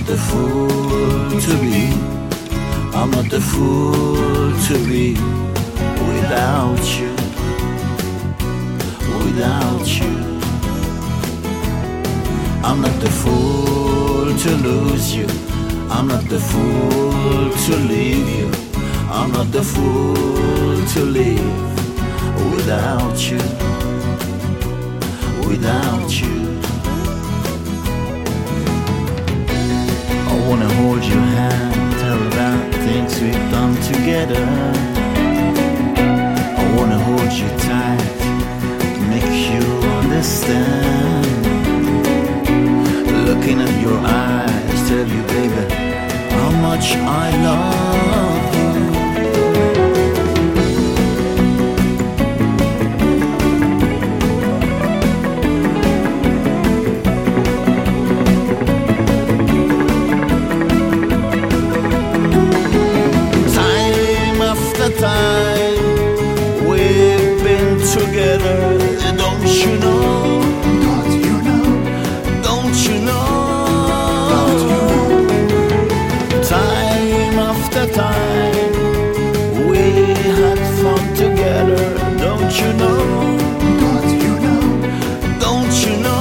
the fool to be. I'm not the fool to be without you, without you. I'm not the fool to lose you. I'm not the fool to leave you. I'm not the fool to live without you, without you. I wanna hold your hand, tell about things we've done together. I wanna hold you tight, make you understand. Looking at your eyes, tell you, baby, how much I love you. Time after time, we've been together, don't you know? Don't you know? Time after time, we had fun together, don't you know? Don't you know? Don't you know?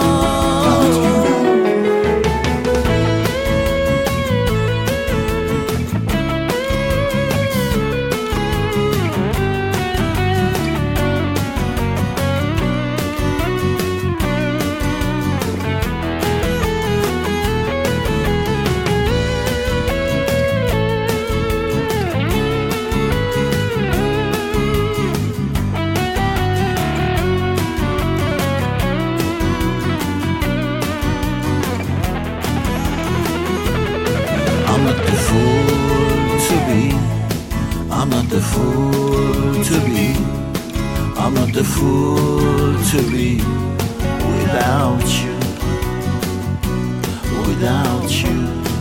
I'm not the fool to be. I'm not the fool to be. I'm not the fool to be without you, without you.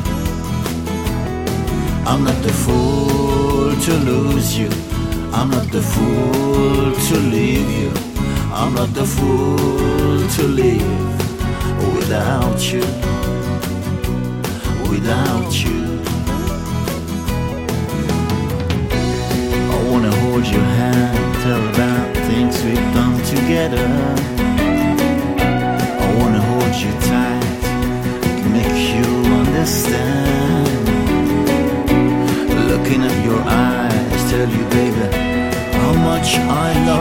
I'm not the fool to lose you. I'm not the fool to leave you. I'm not the fool to live without you, without you. I wanna hold your hand, tell about things we've done together. I wanna hold you tight, make you understand. Looking at your eyes, tell you, baby, how much I love you.